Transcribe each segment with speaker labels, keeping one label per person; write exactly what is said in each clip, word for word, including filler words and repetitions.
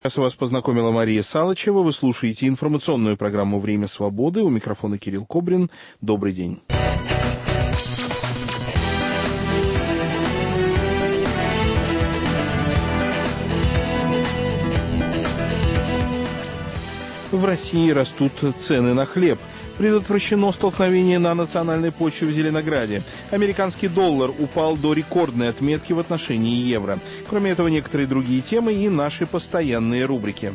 Speaker 1: Сейчас вас познакомила Мария Салычева. Вы слушаете информационную программу «Время свободы». У микрофона Кирилл Кобрин. Добрый день. В России растут цены на хлеб. Предотвращено столкновение на национальной почве в Зеленограде. Американский доллар упал до рекордной отметки в отношении евро. Кроме этого, некоторые другие темы и наши постоянные рубрики.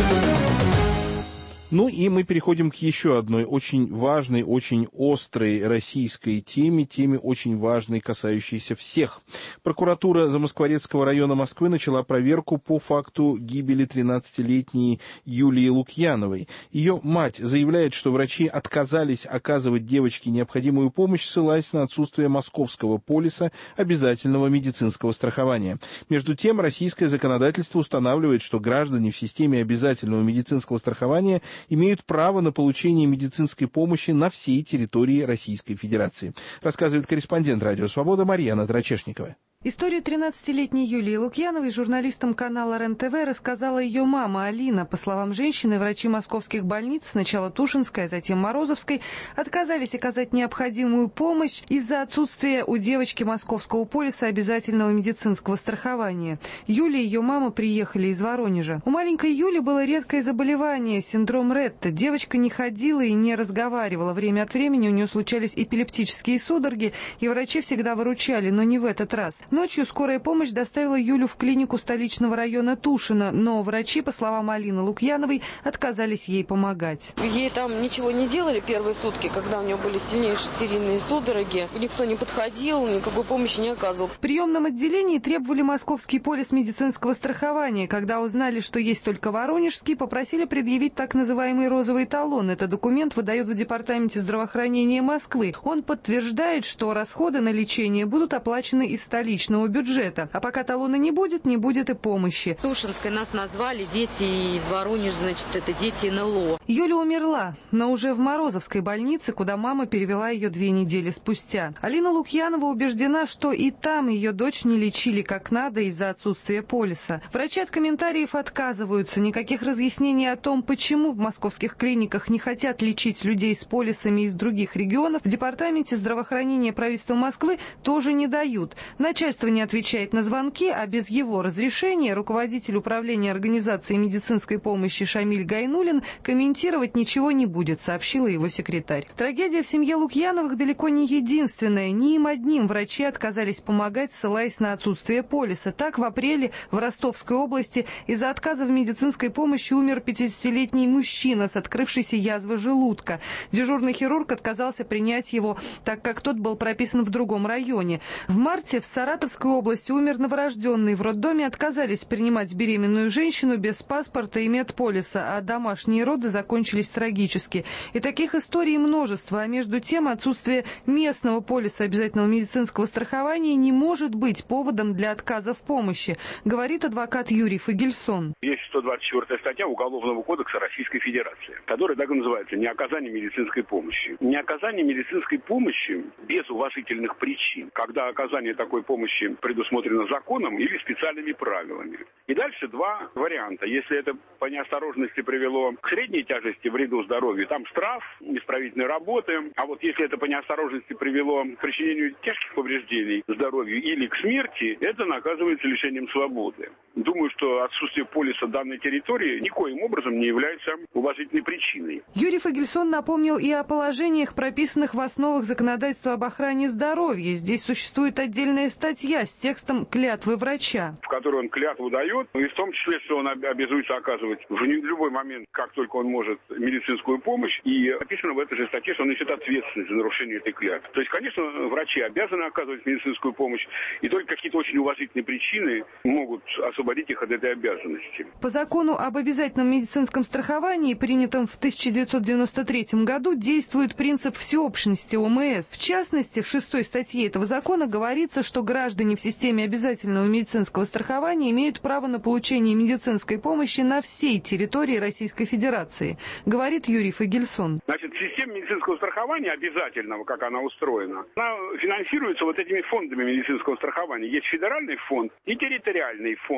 Speaker 1: Ну и мы переходим к еще одной очень важной, очень острой российской теме, теме очень важной, касающейся всех. Прокуратура Замоскворецкого района Москвы начала проверку по факту гибели тринадцатилетней Юлии Лукьяновой. Ее мать заявляет, что врачи отказались оказывать девочке необходимую помощь, ссылаясь на отсутствие московского полиса обязательного медицинского страхования. Между тем, российское законодательство устанавливает, что граждане в системе обязательного медицинского страхования имеют право на получение медицинской помощи на всей территории Российской Федерации. Рассказывает корреспондент «Радио Свобода» Марьяна Трачешникова.
Speaker 2: Историю тринадцатилетней Юлии Лукьяновой журналистам канала РЕН-ТВ рассказала ее мама Алина. По словам женщины, врачи московских больниц, сначала Тушинской, а затем Морозовской, отказались оказать необходимую помощь из-за отсутствия у девочки московского полиса обязательного медицинского страхования. Юля и ее мама приехали из Воронежа. У маленькой Юли было редкое заболевание – синдром Ретта. Девочка не ходила и не разговаривала. Время от времени у нее случались эпилептические судороги, и врачи всегда выручали, но не в этот раз. Ночью скорая помощь доставила Юлю в клинику столичного района Тушино, но врачи, по словам Алины Лукьяновой, отказались ей помогать.
Speaker 3: Ей там ничего не делали первые сутки, когда у нее были сильнейшие серийные судороги. Никто не подходил, никакой помощи не оказывал.
Speaker 2: В приемном отделении требовали московский полис медицинского страхования. Когда узнали, что есть только воронежский, попросили предъявить так называемый розовый талон. Это документ выдают в Департаменте здравоохранения Москвы. Он подтверждает, что расходы на лечение будут оплачены из столичного бюджета. А пока талона не будет, не будет и помощи.
Speaker 3: Тушинской нас назвали дети из Воронежа, значит, это дети эн эл о.
Speaker 2: Юля умерла, но уже в Морозовской больнице, куда мама перевела ее две недели спустя. Алина Лукьянова убеждена, что и там ее дочь не лечили как надо из-за отсутствия полиса. Врачи от комментариев отказываются. Никаких разъяснений о том, почему в московских клиниках не хотят лечить людей с полисами из других регионов, в Департаменте здравоохранения правительства Москвы тоже не дают. Начальство не отвечает на звонки, а без его разрешения руководитель управления организации медицинской помощи Шамиль Гайнуллин комментировать ничего не будет, сообщила его секретарь. Трагедия в семье Лукьяновых далеко не единственная. Не им одним врачи отказались помогать, ссылаясь на отсутствие полиса. Так, в апреле в Ростовской области из-за отказа в медицинской помощи умер пятидесятилетний мужчина с открывшейся язвой желудка. Дежурный хирург отказался принять его, так как тот был прописан в другом районе. В марте в Саратовской области умер новорожденный. В роддоме отказались принимать беременную женщину без паспорта и медполиса, а домашние роды закончились трагически. И таких историй множество. А между тем, отсутствие местного полиса обязательного медицинского страхования не может быть поводом для отказа в помощи, говорит адвокат Юрий Фагельсон.
Speaker 4: Есть сто двадцать четвёртая статья Уголовного кодекса Российской Федерации, которая так и называется «Неоказание медицинской помощи». Неоказание медицинской помощи без уважительных причин, когда оказание такой помощи предусмотрено законом или специальными правилами. И дальше два варианта. Если это по неосторожности привело к средней тяжести вреду здоровью, там штраф, исправительные работы. А вот если это по неосторожности привело к причинению тяжких повреждений здоровью или к смерти, это наказывается лишением свободы. Думаю, что отсутствие полиса данной территории никоим образом не является уважительной причиной.
Speaker 2: Юрий Фагельсон напомнил и о положениях, прописанных в основах законодательства об охране здоровья. Здесь существует отдельная статья с текстом клятвы врача,
Speaker 4: в которой он клятву дает, и в том числе, что он обязуется оказывать в любой момент, как только он может, медицинскую помощь. И написано в этой же статье, что он несет ответственность за нарушение этой клятвы. То есть, конечно, врачи обязаны оказывать медицинскую помощь, и только какие-то очень уважительные причины могут освободить их от этой обязанности.
Speaker 2: По закону об обязательном медицинском страховании, принятом в тысяча девятьсот девяносто третьем году, действует принцип всеобщности о эм эс. В частности, в шестой статье этого закона говорится, что граждане в системе обязательного медицинского страхования имеют право на получение медицинской помощи на всей территории Российской Федерации, говорит Юрий Фагельсон.
Speaker 4: Значит, система медицинского страхования обязательного, как она устроена, она финансируется вот этими фондами медицинского страхования. Есть федеральный фонд и территориальный фонд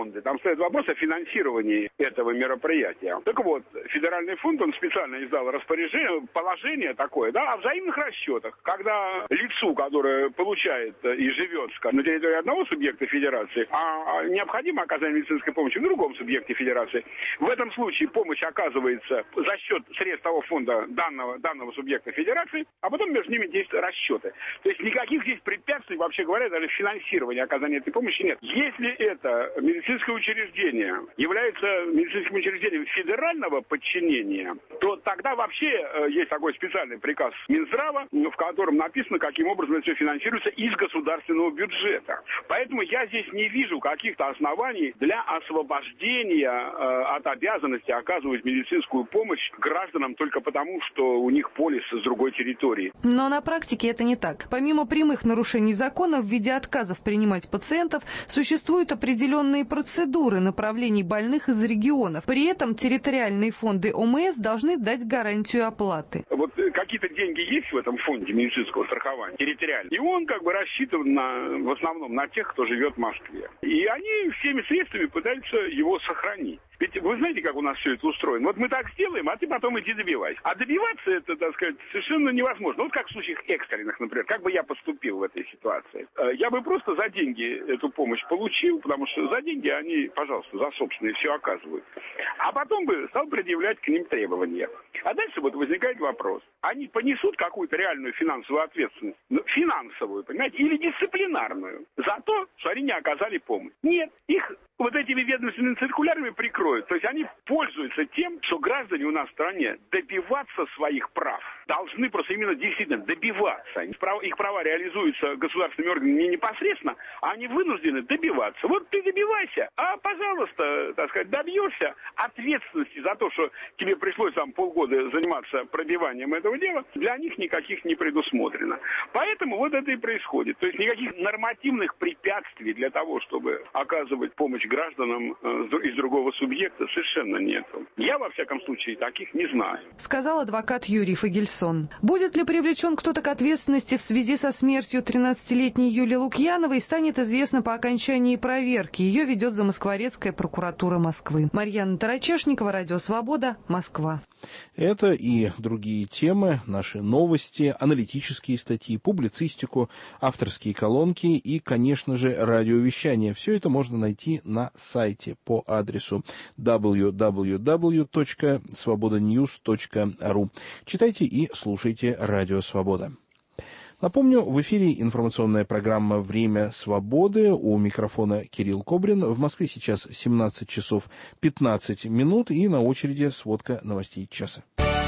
Speaker 4: фонды. Там стоит вопрос о финансировании этого мероприятия. Так вот, федеральный фонд, он специально издал распоряжение, положение такое, да, о взаимных расчетах. Когда лицу, которое получает и живет на территории одного субъекта федерации, а необходимо оказание медицинской помощи в другом субъекте федерации, в этом случае помощь оказывается за счет средств того фонда данного, данного субъекта федерации, а потом между ними действуют расчеты. То есть никаких здесь препятствий, вообще говоря, даже финансирования оказания этой помощи нет. Если это медицинское учреждение является медицинским учреждением федерального подчинения, то тогда вообще есть такой специальный приказ Минздрава, в котором написано, каким образом это все финансируется из государственного бюджета. Поэтому я здесь не вижу каких-то оснований для освобождения э, от обязанности оказывать медицинскую помощь гражданам только потому, что у них полис с другой территории.
Speaker 2: Но на практике это не так. Помимо прямых нарушений закона в виде отказов принимать пациентов, существуют определенные процедуры направлений больных из регионов. При этом территориальные фонды ОМС должны дать гарантию оплаты.
Speaker 4: Вот какие-то деньги есть в этом фонде медицинского страхования, территориальный. И он как бы рассчитан на, в основном на тех, кто живет в Москве. И они всеми средствами пытаются его сохранить. Ведь вы знаете, как у нас все это устроено? Вот мы так сделаем, а ты потом иди добивайся. А добиваться это, так сказать, совершенно невозможно. Вот как в случаях экстренных, например. Как бы я поступил в этой ситуации? Я бы просто за деньги эту помощь получил, потому что за деньги они, пожалуйста, за собственные все оказывают. А потом бы стал предъявлять к ним требования. А дальше вот возникает вопрос. Они понесут какую-то реальную финансовую ответственность? Финансовую, понимаете? Или дисциплинарную? За то, что они не оказали помощь. Нет. Их вот этими ведомственными циркулярами прикроют. То есть они пользуются тем, что граждане у нас в стране добиваться своих прав должны просто именно действительно добиваться. Их права реализуются государственными органами не непосредственно, а они вынуждены добиваться. Вот ты добивайся, а, пожалуйста, так сказать, добьешься ответственности за то, что тебе пришлось там полгода заниматься пробиванием этого дела, для них никаких не предусмотрено. Поэтому вот это и происходит. То есть никаких нормативных препятствий для того, чтобы оказывать помощь гражданам из другого субъекта, совершенно нет. Я, во всяком случае, таких не знаю.
Speaker 2: Сказал адвокат Юрий Фагельсон. Будет ли привлечен кто-то к ответственности в связи со смертью тринадцатилетней Юлии Лукьяновой, станет известно по окончании проверки. Ее ведет Замоскворецкая прокуратура Москвы. Марьяна Тарачешникова, Радио Свобода, Москва.
Speaker 1: Это и другие темы, наши новости, аналитические статьи, публицистику, авторские колонки и, конечно же, радиовещание. Все это можно найти на сайте по адресу дабл ю дабл ю дабл ю точка свобода ньюс точка ру. Читайте и слушайте Радио Свобода. Напомню, в эфире информационная программа «Время свободы». У микрофона Кирилл Кобрин. В Москве сейчас семнадцать часов пятнадцать минут и на очереди сводка новостей часа.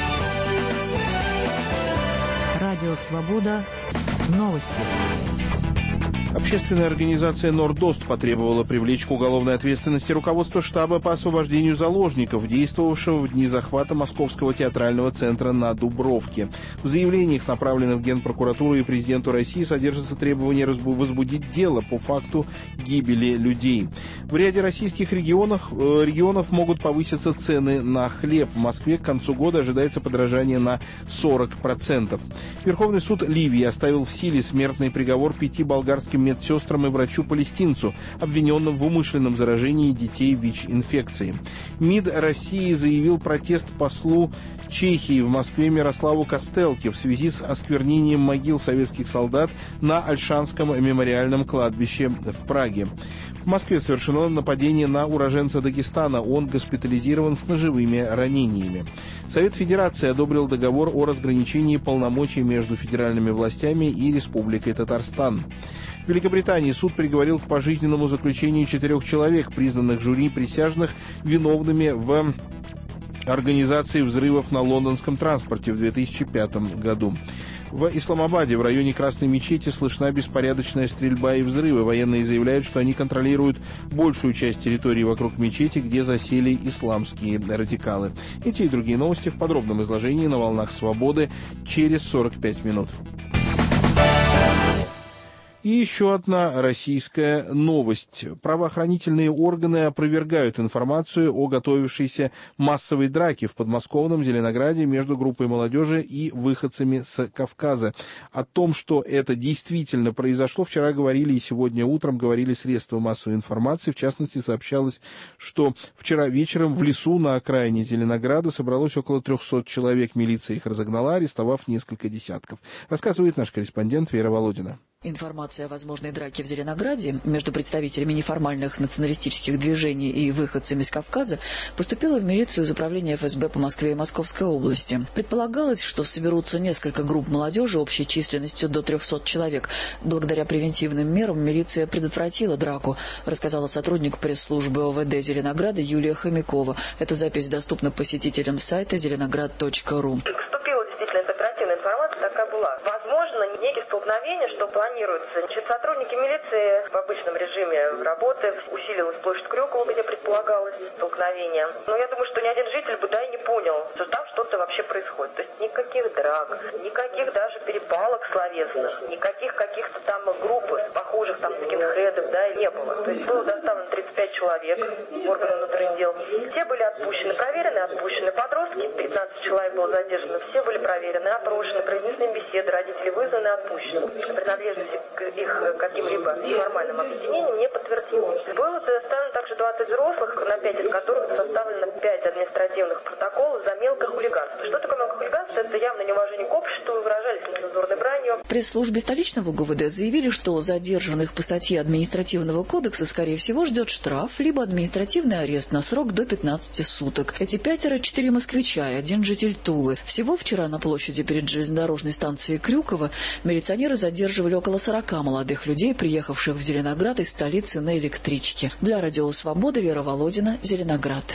Speaker 5: Радио Свобода. Новости.
Speaker 1: Общественная организация «Нордост» потребовала привлечь к уголовной ответственности руководство штаба по освобождению заложников, действовавшего в дни захвата Московского театрального центра на Дубровке. В заявлениях, направленных в Генпрокуратуру и президенту России, содержится требование возбудить дело по факту гибели людей. В ряде российских регионов, регионов могут повыситься цены на хлеб. В Москве к концу года ожидается подорожание на сорок процентов. Верховный суд Ливии оставил в силе смертный приговор пяти болгарским медсестрам и врачу-палестинцу, обвиненным в умышленном заражении детей ВИЧ-инфекцией. МИД России заявил протест послу Чехии в Москве Мирославу Костелке в связи с осквернением могил советских солдат на Ольшанском мемориальном кладбище в Праге. В Москве совершено нападение на уроженца Дагестана. Он госпитализирован с ножевыми ранениями. Совет Федерации одобрил договор о разграничении полномочий между федеральными властями и Республикой Татарстан. В Великобритании суд приговорил к пожизненному заключению четырех человек, признанных жюри присяжных виновными в организации взрывов на лондонском транспорте в две тысячи пятом году. В Исламабаде в районе Красной мечети слышна беспорядочная стрельба и взрывы. Военные заявляют, что они контролируют большую часть территории вокруг мечети, где засели исламские радикалы. Эти и другие новости в подробном изложении на волнах Свободы через сорок пять минут. И еще одна российская новость. Правоохранительные органы опровергают информацию о готовившейся массовой драке в подмосковном Зеленограде между группой молодежи и выходцами с Кавказа. О том, что это действительно произошло, вчера говорили и сегодня утром говорили средства массовой информации. В частности, сообщалось, что вчера вечером в лесу на окраине Зеленограда собралось около трехсот человек. Милиция их разогнала, арестовав несколько десятков. Рассказывает наш корреспондент Вера Володина.
Speaker 6: Информация о возможной драке в Зеленограде между представителями неформальных националистических движений и выходцами из Кавказа поступила в милицию из управления эф эс бэ по Москве и Московской области. Предполагалось, что соберутся несколько групп молодежи общей численностью до трехсот человек. Благодаря превентивным мерам милиция предотвратила драку, рассказала сотрудник пресс-службы о вэ дэ Зеленограда Юлия Хомякова. Эта запись доступна посетителям сайта зеленоград точка ру.
Speaker 7: Оперативная информация такая была. Возможно, некие столкновения, что планируется. Значит, сотрудники милиции в обычном режиме работы усилилась площадь Крюкова, где предполагалось столкновение. Но я думаю, что ни один житель бы да и не понял, что там что-то вообще происходит. То есть никаких драк, никаких даже перепалок словесных, никаких каких-то там групп, похожих там скинхедов, да, не было. То есть было доставлено тридцать пять человек органов внутренних дел. Все были отпущены, проверены, отпущены. Подростки, пятнадцать человек было задержано, все были проверены, опрошены, произнесены беседы, родители вызваны, отпущены. Принадлежность к их каким-либо неформальным объединениям не подтвердилась. Было доставлено также двадцать взрослых, на пять из которых составлено пять административных протоколов за мелкое хулиганство. Что такое мелкое хулиганство? Это явно неуважение к обществу, выражались нецензурной бранью.
Speaker 6: В пресс-службе столичного гэ вэ дэ заявили, что задержанных по статье административного кодекса, скорее всего, ждет штраф, либо административный арест на срок до пятнадцати суток. Эти пятеро – четыре москвича и один житель Тулы. Всего вчера на площади перед железнодорожной станцией Крюково милиционеры задерживали около сорока молодых людей, приехавших в Зеленоград из столицы на электричке. Для Радио Свобода Вера Володина, Зеленоград.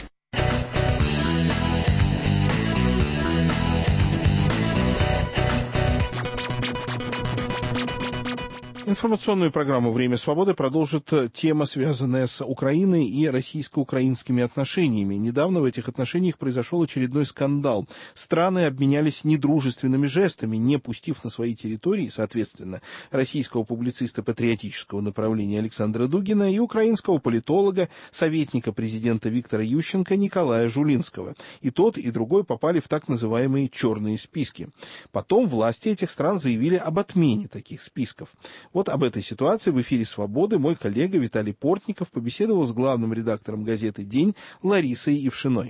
Speaker 1: Информационную программу «Время свободы» продолжит тема, связанная с Украиной и российско-украинскими отношениями. Недавно в этих отношениях произошел очередной скандал. Страны обменялись недружественными жестами, не пустив на свои территории, соответственно, российского публициста патриотического направления Александра Дугина и украинского политолога, советника президента Виктора Ющенко Николая Жулинского. И тот, и другой попали в так называемые черные списки. Потом власти этих стран заявили об отмене таких списков. Вот об этой ситуации в эфире «Свободы» мой коллега Виталий Портников побеседовал с главным редактором газеты «День» Ларисой Ившиной.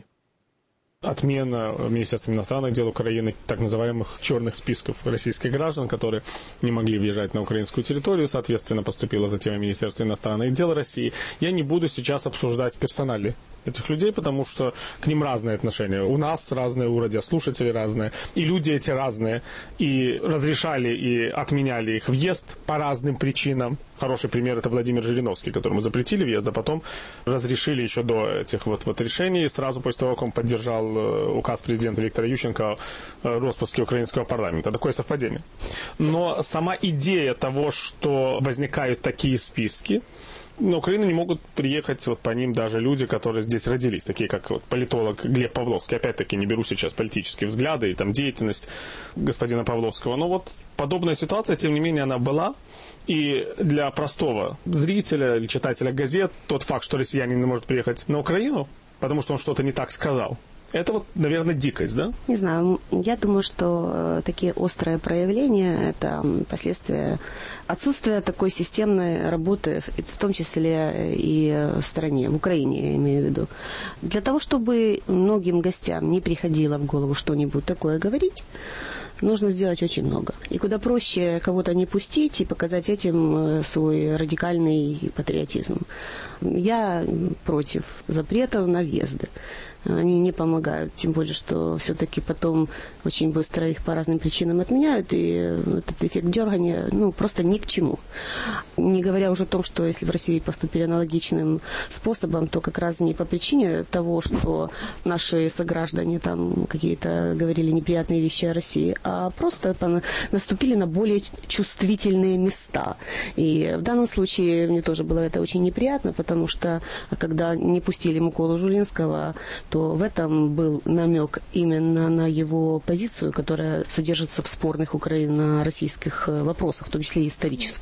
Speaker 8: Отмена Министерством иностранных дел Украины так называемых черных списков российских граждан, которые не могли въезжать на украинскую территорию, соответственно, поступила затем и Министерство иностранных дел России. Я не буду сейчас обсуждать персонали этих людей, потому что к ним разные отношения. У нас разные, у радиослушателей разные, и люди эти разные, и разрешали, и отменяли их въезд по разным причинам. Хороший пример — это Владимир Жириновский, которому запретили въезд, а потом разрешили еще до этих вот, вот решений, сразу после того, как он поддержал указ президента Виктора Ющенко о распуске украинского парламента. Такое совпадение. Но сама идея того, что возникают такие списки, на Украину не могут приехать вот по ним даже люди, которые здесь родились, такие как вот политолог Глеб Павловский. Опять-таки не беру сейчас политические взгляды и там деятельность господина Павловского. Но вот подобная ситуация, тем не менее, она была. И для простого зрителя или читателя газет тот факт, что россиянин не может приехать на Украину, потому что он что-то не так сказал, это вот, наверное, дикость, да?
Speaker 9: Не знаю. Я думаю, что такие острые проявления – это последствия отсутствия такой системной работы, в том числе и в стране, в Украине, я имею в виду. Для того, чтобы многим гостям не приходило в голову что-нибудь такое говорить, нужно сделать очень много. И куда проще кого-то не пустить и показать этим свой радикальный патриотизм. Я против запретов на въезды. Они не помогают, тем более, что все-таки потом очень быстро их по разным причинам отменяют, и этот эффект дергания, ну, просто ни к чему. Не говоря уже о том, что если в России поступили аналогичным способом, то как раз не по причине того, что наши сограждане там какие-то говорили неприятные вещи о России, а просто наступили на более чувствительные места. И в данном случае мне тоже было это очень неприятно, потому что когда не пустили Миколу Жулинского, то в этом был намек именно на его позицию, которая содержится в спорных украино-российских вопросах, в том числе и исторических.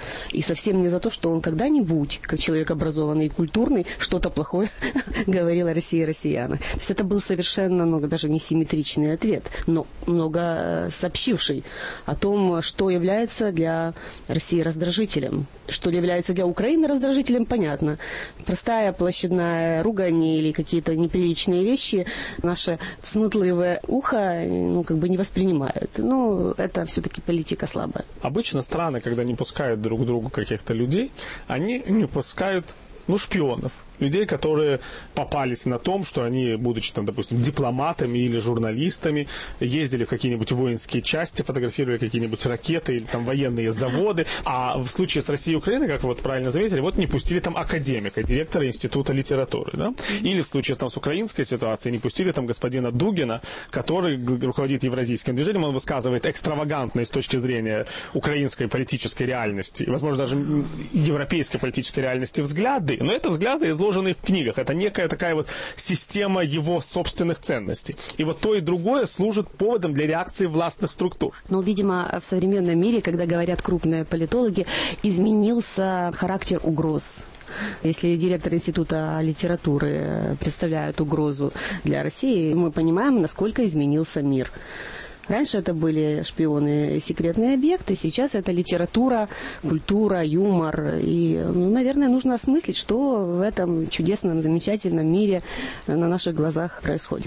Speaker 9: И совсем не за то, что он когда-нибудь, как человек образованный и культурный, что-то плохое говорил о России и россиянах. То есть это был совершенно, ну, даже не симметричный ответ, но много сообщивший о том, что является для России раздражителем. Что является для Украины раздражителем, понятно. Простая площадная ругань или какие-то неприличные вещи наше цнутливое ухо, ну, как бы не воспринимают. Ну, это все-таки политика слабая.
Speaker 8: Обычно страны, когда не пускают друг к другу каких-то людей, они не пускают, ну, шпионов. Людей, которые попались на том, что они, будучи, там, допустим, дипломатами или журналистами, ездили в какие-нибудь воинские части, фотографировали какие-нибудь ракеты или там военные заводы. А в случае с Россией и Украиной, как вы вот правильно заметили, вот не пустили там академика, директора Института литературы. Да? Или в случае там с украинской ситуацией не пустили там господина Дугина, который руководит евразийским движением, он высказывает экстравагантные с точки зрения украинской политической реальности, возможно, даже европейской политической реальности взгляды, но это взгляды из изложенные в книгах. Это некая такая вот система его собственных ценностей. И вот то и другое служит поводом для реакции властных структур.
Speaker 9: Но, видимо, в современном мире, когда говорят крупные политологи, изменился характер угроз. Если директор Института литературы представляет угрозу для России, мы понимаем, насколько изменился мир. Раньше это были шпионы, секретные объекты, сейчас это литература, культура, юмор. И, ну, наверное, нужно осмыслить, что в этом чудесном, замечательном мире на наших глазах происходит.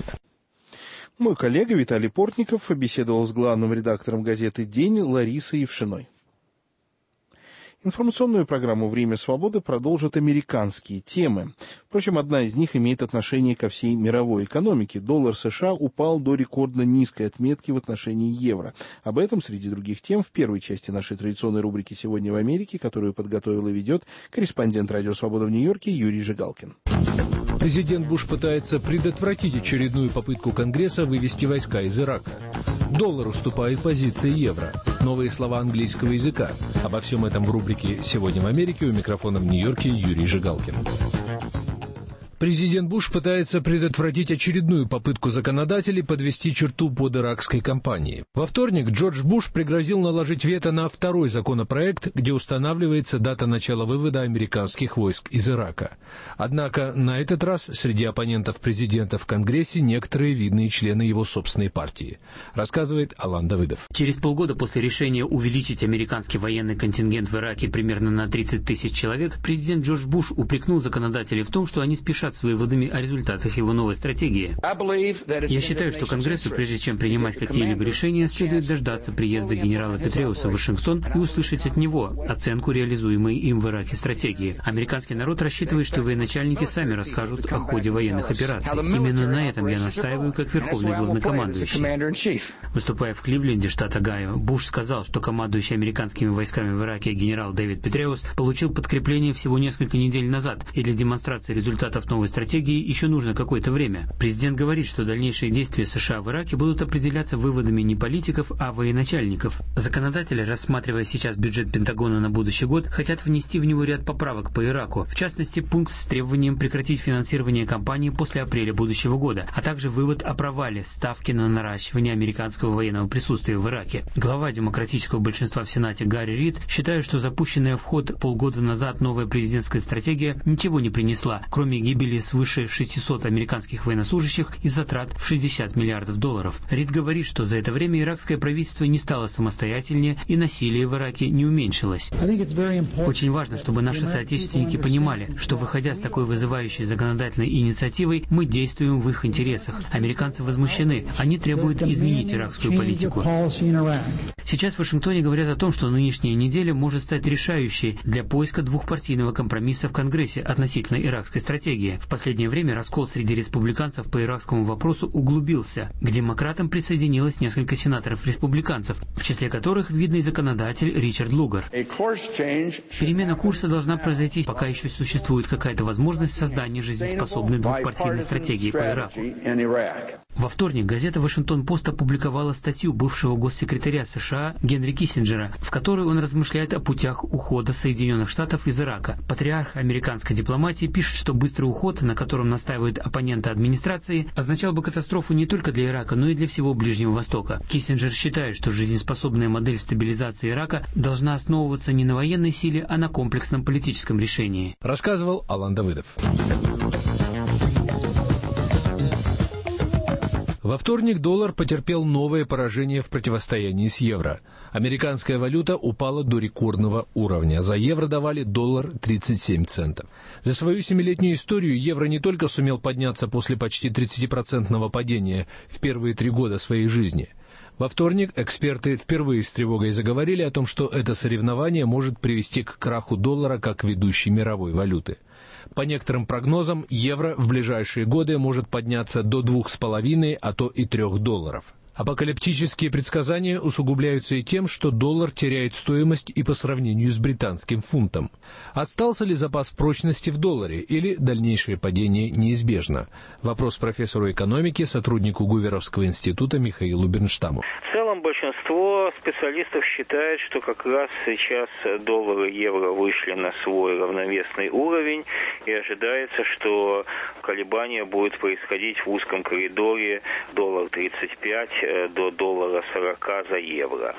Speaker 1: Мой коллега Виталий Портников беседовал с главным редактором газеты «День» Ларисой Евшиной. Информационную программу «Время свободы» продолжат американские темы. Впрочем, одна из них имеет отношение ко всей мировой экономике. Доллар США упал до рекордно низкой отметки в отношении евро. Об этом, среди других тем, в первой части нашей традиционной рубрики «Сегодня в Америке», которую подготовил и ведет корреспондент «Радио Свобода» в Нью-Йорке Юрий Жигалкин.
Speaker 10: Президент Буш пытается предотвратить очередную попытку Конгресса вывести войска из Ирака. Доллар уступает позиции евро. Новые слова английского языка. Обо всем этом в рубрике «Сегодня в Америке». У микрофона в Нью-Йорке Юрий Жигалкин. Президент Буш пытается предотвратить очередную попытку законодателей подвести черту под иракской кампанией. Во вторник Джордж Буш пригрозил наложить вето на второй законопроект, где устанавливается дата начала вывода американских войск из Ирака. Однако на этот раз среди оппонентов президента в Конгрессе некоторые видные члены его собственной партии, рассказывает Алан Давыдов.
Speaker 11: Через полгода после решения увеличить американский военный контингент в Ираке примерно на тридцать тысяч человек, президент Джордж Буш упрекнул законодателей в том, что они спешат с выводами о результатах его новой стратегии. Я считаю, что Конгрессу, прежде чем принимать какие-либо решения, следует дождаться приезда генерала Петреуса в Вашингтон и услышать от него оценку реализуемой им в Ираке стратегии. Американский народ рассчитывает, что военачальники сами расскажут о ходе военных операций. Именно на этом я настаиваю как верховный главнокомандующий. Выступая в Кливленде, штат Огайо, Буш сказал, что командующий американскими войсками в Ираке генерал Дэвид Петреус получил подкрепление всего несколько недель назад, и для демонстрации результатов новой стратегии еще нужно какое-то время. Президент говорит, что дальнейшие действия США в Ираке будут определяться выводами не политиков, а военачальников. Законодатели, рассматривая сейчас бюджет Пентагона на будущий год, хотят внести в него ряд поправок по Ираку, в частности, пункт с требованием прекратить финансирование кампании после апреля будущего года, а также вывод о провале ставки на наращивание американского военного присутствия в Ираке. Глава демократического большинства в Сенате Гарри Рид считает, что запущенная в ход полгода назад новая президентская стратегия ничего не принесла, кроме гибели свыше шестисот американских военнослужащих и затрат в шестьдесят миллиардов долларов. Рид говорит, что за это время иракское правительство не стало самостоятельнее и насилие в Ираке не уменьшилось. Очень важно, чтобы наши соотечественники понимали, что, выходя с такой вызывающей законодательной инициативой, мы действуем в их интересах. Американцы возмущены. Они требуют изменить иракскую политику. Сейчас в Вашингтоне говорят о том, что нынешняя неделя может стать решающей для поиска двухпартийного компромисса в Конгрессе относительно иракской стратегии. В последнее время раскол среди республиканцев по иракскому вопросу углубился. К демократам присоединилось несколько сенаторов-республиканцев, в числе которых видный законодатель Ричард Лугар. Перемена курса должна произойти, пока еще существует какая-то возможность создания жизнеспособной двухпартийной стратегии по Ираку. Во вторник газета «Вашингтон-Пост» опубликовала статью бывшего госсекретаря США Генри Киссинджера, в которой он размышляет о путях ухода Соединенных Штатов из Ирака. Патриарх американской дипломатии пишет, что быстрый уход, на котором настаивают оппоненты администрации, означал бы катастрофу не только для Ирака, но и для всего Ближнего Востока. Киссинджер считает, что жизнеспособная модель стабилизации Ирака должна основываться не на военной силе, а на комплексном политическом решении.
Speaker 10: Рассказывал Алан Давыдов. Во вторник доллар потерпел новое поражение в противостоянии с евро. Американская валюта упала до рекордного уровня. За евро давали доллар тридцать семь центов. За свою семилетнюю историю евро не только сумел подняться после почти тридцатипроцентного падения в первые три года своей жизни. Во вторник эксперты впервые с тревогой заговорили о том, что это соревнование может привести к краху доллара как ведущей мировой валюты. По некоторым прогнозам, евро в ближайшие годы может подняться до двух с половиной, а то и трех долларов. Апокалиптические предсказания усугубляются и тем, что доллар теряет стоимость и по сравнению с британским фунтом. Остался ли запас прочности в долларе или дальнейшее падение неизбежно? Вопрос профессору экономики, сотруднику Гуверовского института Михаилу Бернштаму.
Speaker 12: В целом большинство специалистов считает, что как раз сейчас доллар и евро вышли на свой равновесный уровень, и ожидается, что колебания будут происходить в узком коридоре доллар тридцать пять до доллара сорока за евро.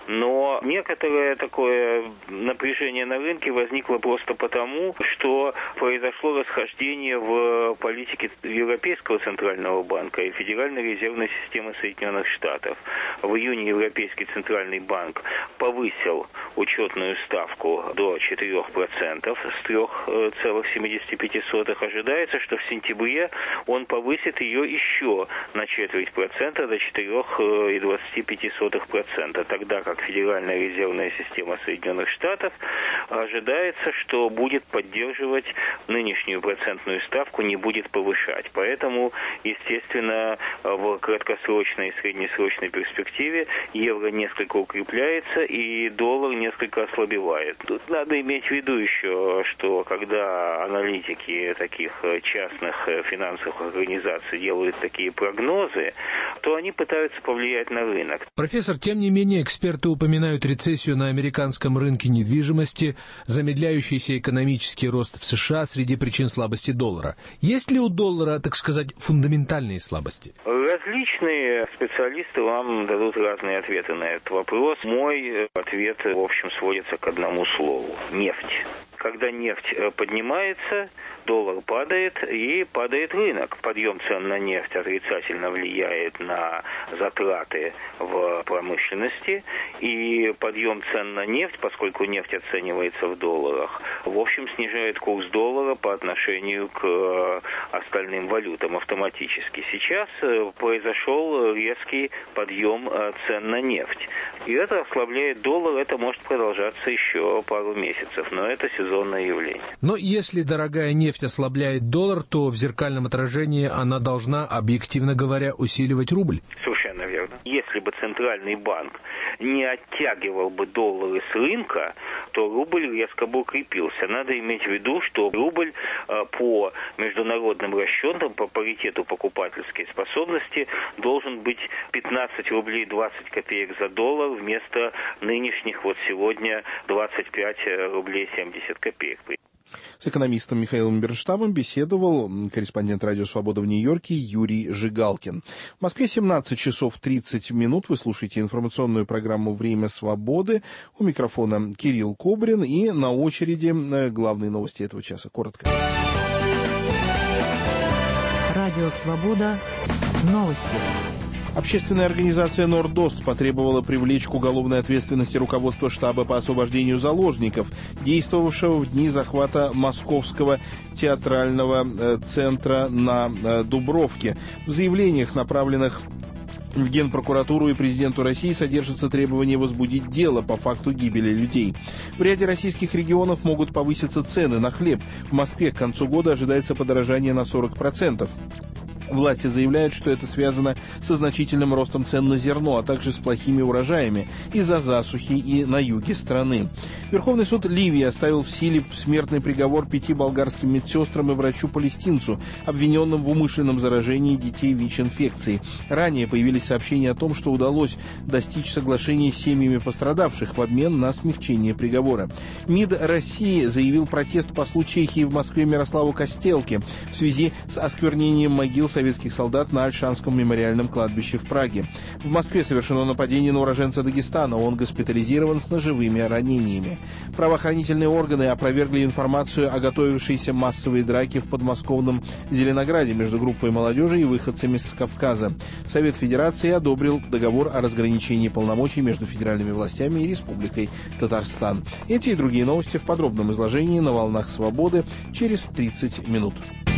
Speaker 12: Но некоторое такое напряжение на рынке возникло просто потому, что произошло расхождение в политике Европейского центрального банка и Федеральной резервной системы Соединенных Штатов. В июне Европейский центральный банк повысил учетную ставку до четырех процентов с трех целых семидесяти пяти сотых. Ожидается, что в сентябре он повысит ее еще на четверть процента до четырех целых двадцати пяти сотых процента. Тогда как Федеральная резервная система Соединенных Штатов ожидается, что будет поддерживать нынешнюю процентную ставку, не будет повышать. Поэтому, естественно, в краткосрочной и среднесрочной перспективе евро несколько укрепляется и доллар несколько ослабевает. Тут надо иметь в виду еще, что когда аналитики таких частных финансовых организаций делают такие прогнозы, то они пытаются повлиять на рынок.
Speaker 10: Профессор, тем не менее, эксперты упоминают рецессию на американском рынке недвижимости, замедляющийся экономический рост в США среди причин слабости доллара. Есть ли у доллара, так сказать, фундаментальные слабости?
Speaker 12: Различные специалисты вам дадут разные ответы на этот вопрос. Мой ответ, в общем, сводится к одному слову – нефть. Когда нефть поднимается, доллар падает и падает рынок. Подъем цен на нефть отрицательно влияет на затраты в промышленности, и подъем цен на нефть, поскольку нефть оценивается в долларах, в общем снижает курс доллара по отношению к остальным валютам автоматически. Сейчас произошел резкий подъем цен на нефть, и это ослабляет доллар. Это может продолжаться еще пару месяцев, но это сезонное явление.
Speaker 10: Но если дорогая нефть ослабляет доллар, то в зеркальном отражении она должна, объективно говоря, усиливать рубль?
Speaker 12: Совершенно верно. Если бы Центральный банк не оттягивал бы доллары с рынка, то рубль резко бы укрепился. Надо иметь в виду, что рубль по международным расчетам, по паритету покупательской способности, должен быть пятнадцать рублей двадцать копеек за доллар вместо нынешних вот сегодня двадцать пять рублей семьдесят копеек.
Speaker 1: С экономистом Михаилом Бернштамом беседовал корреспондент «Радио Свобода» в Нью-Йорке Юрий Жигалкин. В Москве семнадцать часов тридцать минут. Вы слушаете информационную программу «Время свободы». У микрофона Кирилл Кобрин. И на очереди главные новости этого часа. Коротко.
Speaker 5: Радио Свобода. Новости.
Speaker 1: Общественная организация «Нордост» потребовала привлечь к уголовной ответственности руководство штаба по освобождению заложников, действовавшего в дни захвата Московского театрального центра на Дубровке. В заявлениях, направленных в Генпрокуратуру и президенту России, содержится требование возбудить дело по факту гибели людей. В ряде российских регионов могут повыситься цены на хлеб. В Москве к концу года ожидается подорожание на сорок процентов. Власти заявляют, что это связано со значительным ростом цен на зерно, а также с плохими урожаями из-за засухи и на юге страны. Верховный суд Ливии оставил в силе смертный приговор пяти болгарским медсестрам и врачу-палестинцу, обвиненным в умышленном заражении детей ВИЧ-инфекцией. Ранее появились сообщения о том, что удалось достичь соглашения с семьями пострадавших в обмен на смягчение приговора. МИД России заявил протест послу Чехии в Москве Мирославу Костелке в связи с осквернением могил советских солдат на Ольшанском мемориальном кладбище в Праге. В Москве совершено нападение на уроженца Дагестана. Он госпитализирован с ножевыми ранениями. Правоохранительные органы опровергли информацию о готовившейся массовой драке в подмосковном Зеленограде между группой молодежи и выходцами с Кавказа. Совет Федерации одобрил договор о разграничении полномочий между федеральными властями и Республикой Татарстан. Эти и другие новости в подробном изложении на «Волнах Свободы» через тридцать минут.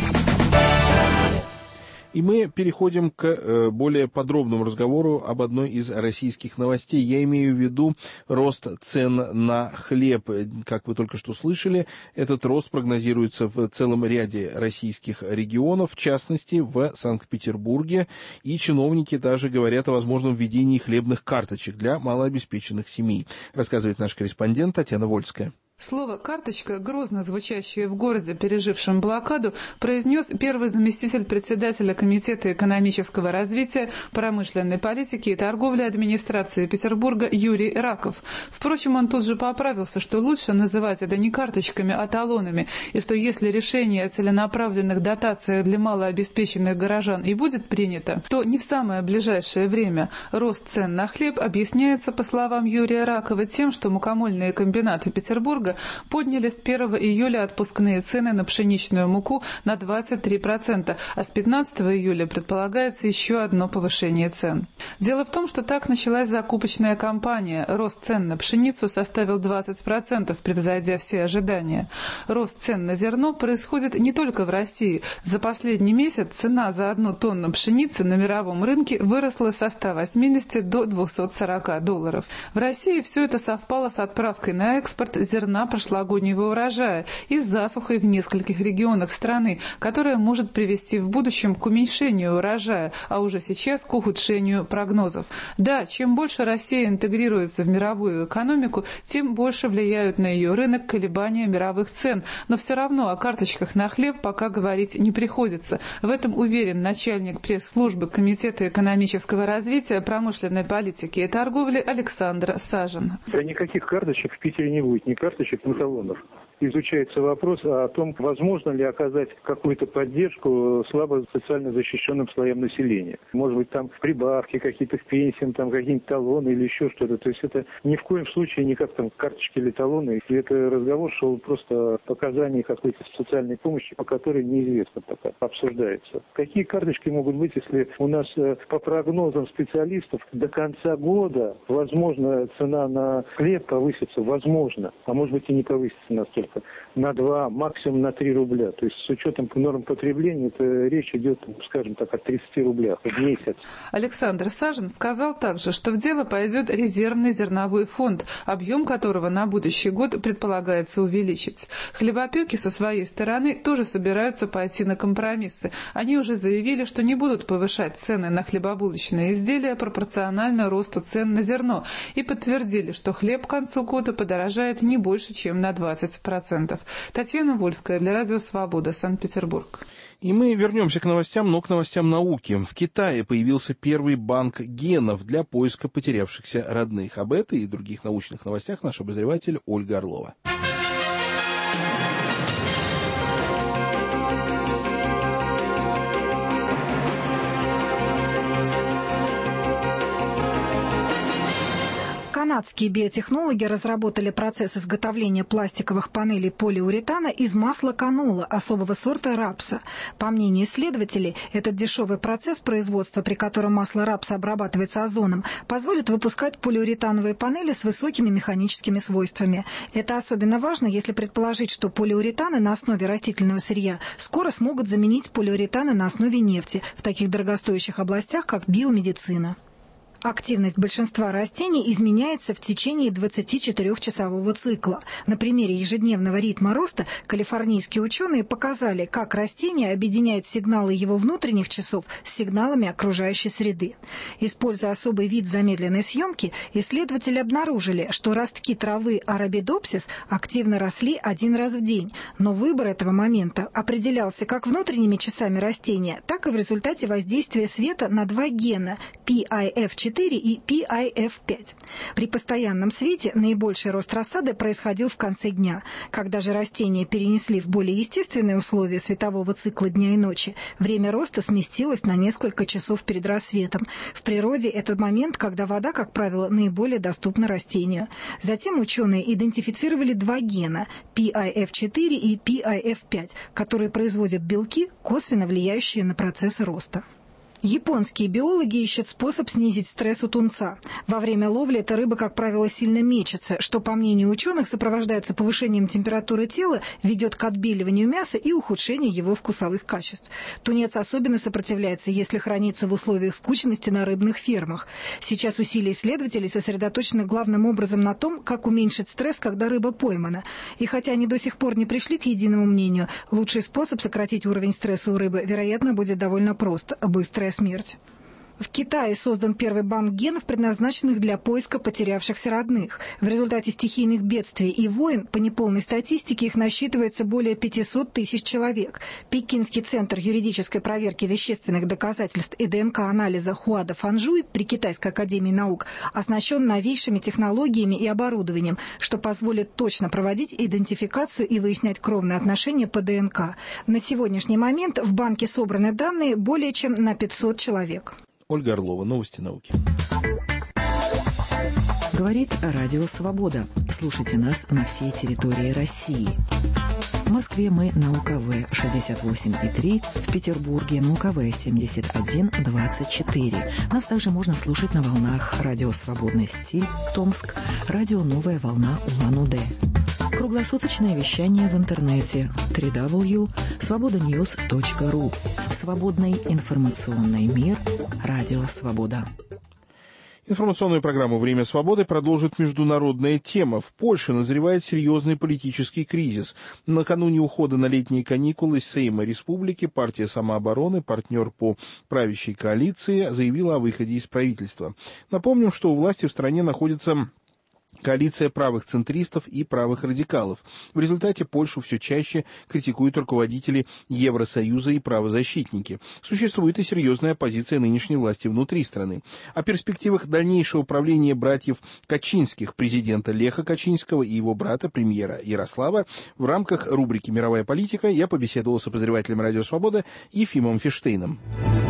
Speaker 1: И мы переходим к э, более подробному разговору об одной из российских новостей. Я имею в виду рост цен на хлеб. Как вы только что слышали, этот рост прогнозируется в целом ряде российских регионов, в частности в Санкт-Петербурге. И чиновники даже говорят о возможном введении хлебных карточек для малообеспеченных семей, рассказывает наш корреспондент Татьяна Вольская.
Speaker 13: Слово «карточка», грозно звучащее в городе, пережившем блокаду, произнес первый заместитель председателя Комитета экономического развития, промышленной политики и торговли администрации Петербурга Юрий Раков. Впрочем, он тут же поправился, что лучше называть это не карточками, а талонами, и что если решение о целенаправленных дотациях для малообеспеченных горожан и будет принято, то не в самое ближайшее время. Рост цен на хлеб объясняется, по словам Юрия Ракова, тем, что мукомольные комбинаты Петербурга подняли с первого июля отпускные цены на пшеничную муку на двадцать три процента, а с пятнадцатого июля предполагается еще одно повышение цен. Дело в том, что так началась закупочная кампания. Рост цен на пшеницу составил двадцать процентов, превзойдя все ожидания. Рост цен на зерно происходит не только в России. За последний месяц цена за одну тонну пшеницы на мировом рынке выросла со ста восьмидесяти до двухсот сорока долларов. В России все это совпало с отправкой на экспорт зерна прошлогоднего урожая и с засухой в нескольких регионах страны, которая может привести в будущем к уменьшению урожая, а уже сейчас к ухудшению прогнозов. Да, чем больше Россия интегрируется в мировую экономику, тем больше влияют на ее рынок колебания мировых цен, но все равно о карточках на хлеб пока говорить не приходится. В этом уверен начальник пресс-службы Комитета экономического развития, промышленной политики и торговли Александр Сажин.
Speaker 14: Да никаких карточек в Питере не будет, ни карточек, ни талонов. Изучается вопрос о том, возможно ли оказать какую-то поддержку слабо социально защищенным слоям населения. Может быть, там прибавки какие-то к пенсиям, там какие-нибудь талоны или еще что-то. То есть это ни в коем случае не как там карточки или талоны. И это разговор шел просто о показании какой-то социальной помощи, по которой неизвестно пока, обсуждается. Какие карточки могут быть, если у нас по прогнозам специалистов до конца года, возможно, цена на хлеб повысится, возможно, а может быть и не повысится настолько. На два, максимум на три рубля. То есть с учетом норм потребления, это речь идет, скажем так, о тридцати рублях в месяц.
Speaker 13: Александр Сажин сказал также, что в дело пойдет резервный зерновой фонд, объем которого на будущий год предполагается увеличить. Хлебопеки со своей стороны тоже собираются пойти на компромиссы. Они уже заявили, что не будут повышать цены на хлебобулочные изделия пропорционально росту цен на зерно и подтвердили, что хлеб к концу года подорожает не больше, чем на двадцать процентов. Татьяна Вольская для Радио Свобода, Санкт-Петербург.
Speaker 1: И мы вернемся к новостям, но к новостям науки. В Китае появился первый банк генов для поиска потерявшихся родных. Об этой и других научных новостях наш обозреватель Ольга Орлова.
Speaker 15: Канадские биотехнологи разработали процесс изготовления пластиковых панелей полиуретана из масла канола особого сорта рапса. По мнению исследователей, этот дешевый процесс производства, при котором масло рапса обрабатывается озоном, позволит выпускать полиуретановые панели с высокими механическими свойствами. Это особенно важно, если предположить, что полиуретаны на основе растительного сырья скоро смогут заменить полиуретаны на основе нефти в таких дорогостоящих областях, как биомедицина. Активность большинства растений изменяется в течение двадцатичетырёхчасового цикла. На примере ежедневного ритма роста калифорнийские ученые показали, как растение объединяет сигналы его внутренних часов с сигналами окружающей среды. Используя особый вид замедленной съемки, исследователи обнаружили, что ростки травы арабидопсис активно росли один раз в день, но выбор этого момента определялся как внутренними часами растения, так и в результате воздействия света на два гена пи ай эф четыре и пи ай эф пять. При постоянном свете наибольший рост рассады происходил в конце дня. Когда же растения перенесли в более естественные условия светового цикла дня и ночи, время роста сместилось на несколько часов перед рассветом. В природе этот момент, когда вода, как правило, наиболее доступна растению. Затем ученые идентифицировали два гена пи ай эф четыре и пи ай эф пять, которые производят белки, косвенно влияющие на процесс роста. Японские биологи ищут способ снизить стресс у тунца. Во время ловли эта рыба, как правило, сильно мечется, что, по мнению ученых, сопровождается повышением температуры тела, ведет к отбеливанию мяса и ухудшению его вкусовых качеств. Тунец особенно сопротивляется, если хранится в условиях скученности на рыбных фермах. Сейчас усилия исследователей сосредоточены главным образом на том, как уменьшить стресс, когда рыба поймана. И хотя они до сих пор не пришли к единому мнению, лучший способ сократить уровень стресса у рыбы, вероятно, будет довольно прост – быстрая смерть. В Китае создан первый банк генов, предназначенных для поиска потерявшихся родных. В результате стихийных бедствий и войн, по неполной статистике, их насчитывается более пятьсот тысяч человек. Пекинский центр юридической проверки вещественных доказательств и ДНК-анализа Хуада Фанжуй при Китайской академии наук оснащен новейшими технологиями и оборудованием, что позволит точно проводить идентификацию и выяснять кровные отношения по ДНК. На сегодняшний момент в банке собраны данные более чем на пятьсот человек.
Speaker 1: Ольга Орлова, новости науки.
Speaker 5: Говорит Радио Свобода. Слушайте нас на всей территории России. В Москве мы на У Ка Вэ шестьдесят восемь и три, в Петербурге на У Ка Вэ семьдесят один двадцать четыре. Нас также можно слушать на волнах Радио Свободный стиль, Томск, Радио Новая волна Улан-Удэ. Круглосуточное вещание в интернете дабл ю дабл ю дабл ю точка свобода ньюс точка ру. Свободный информационный мир. Радио Свобода.
Speaker 1: Информационную программу «Время свободы» продолжит международная тема. В Польше назревает серьезный политический кризис. Накануне ухода на летние каникулы из Сейма Республики партия самообороны, партнер по правящей коалиции, заявила о выходе из правительства. Напомним, что у власти в стране находится коалиция правых центристов и правых радикалов. В результате Польшу все чаще критикуют руководители Евросоюза и правозащитники. Существует и серьезная оппозиция нынешней власти внутри страны. О перспективах дальнейшего правления братьев Качинских, президента Леха Качинского и его брата, премьера Ярослава, в рамках рубрики «Мировая политика» я побеседовал с обозревателем «Радио Свобода» Ефимом Фиштейном.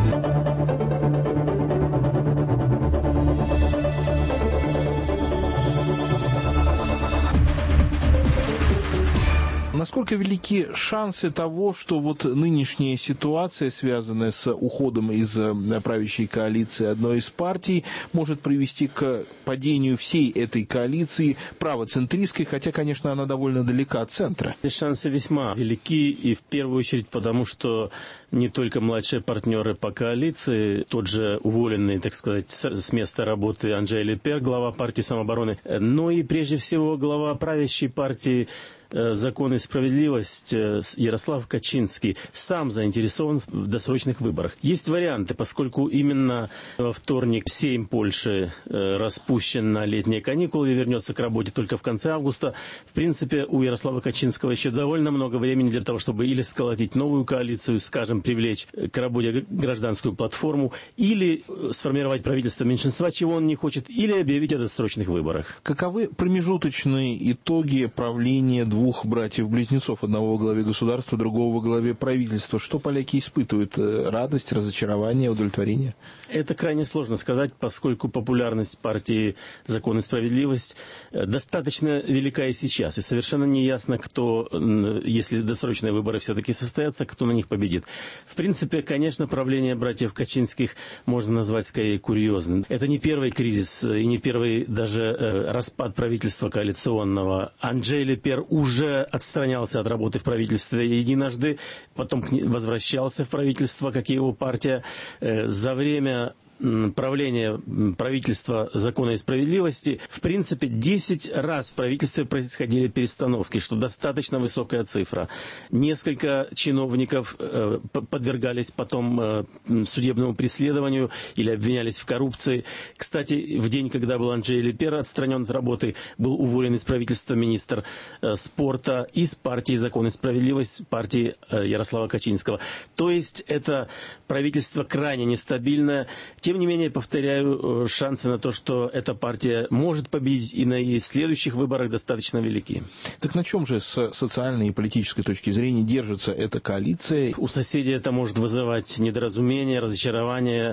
Speaker 1: Насколько велики шансы того, что вот нынешняя ситуация, связанная с уходом из правящей коалиции одной из партий, может привести к падению всей этой коалиции правоцентристской, хотя, конечно, она довольно далека от центра?
Speaker 16: Шансы весьма велики, и в первую очередь потому, что не только младшие партнеры по коалиции, тот же уволенный, так сказать, с места работы Анджей Лепер, глава партии самообороны, но и прежде всего глава правящей партии «Закон и справедливость» Ярослав Качинский сам заинтересован в досрочных выборах. Есть варианты, поскольку именно во вторник Сейм Польши распущен на летние каникулы и вернется к работе только в конце августа. В принципе, у Ярослава Качинского еще довольно много времени для того, чтобы или сколотить новую коалицию, скажем, привлечь к работе гражданскую платформу, или сформировать правительство меньшинства, чего он не хочет, или объявить о досрочных выборах.
Speaker 1: Каковы промежуточные итоги правления двух двух братьев-близнецов, одного во главе государства, другого во главе правительства? Что поляки испытывают? Радость, разочарование, удовлетворение?
Speaker 16: Это крайне сложно сказать, поскольку популярность партии «Закон и справедливость» достаточно велика и сейчас. И совершенно не ясно, кто, если досрочные выборы все-таки состоятся, кто на них победит. В принципе, конечно, правление братьев Качинских можно назвать скорее курьезным. Это не первый кризис и не первый даже распад правительства коалиционного. Анджей Лепер уже уже отстранялся от работы в правительстве единожды, потом возвращался в правительство, как и его партия. За время правления правительства закона и справедливости, в принципе, десять раз в правительстве происходили перестановки, что достаточно высокая цифра. Несколько чиновников э, подвергались потом э, судебному преследованию или обвинялись в коррупции. Кстати, в день, когда был Анджей Лепер отстранен от работы, был уволен из правительства министр э, спорта из партии «Закон и справедливость», партии э, Ярослава Качинского. То есть это правительство крайне нестабильное. Тем не менее, повторяю, э, шансы на то, что эта партия может победить и на и следующих выборах достаточно велики.
Speaker 1: Так на чем же с социальной и политической точки зрения держится эта коалиция?
Speaker 16: У соседей это может вызывать недоразумение, разочарование.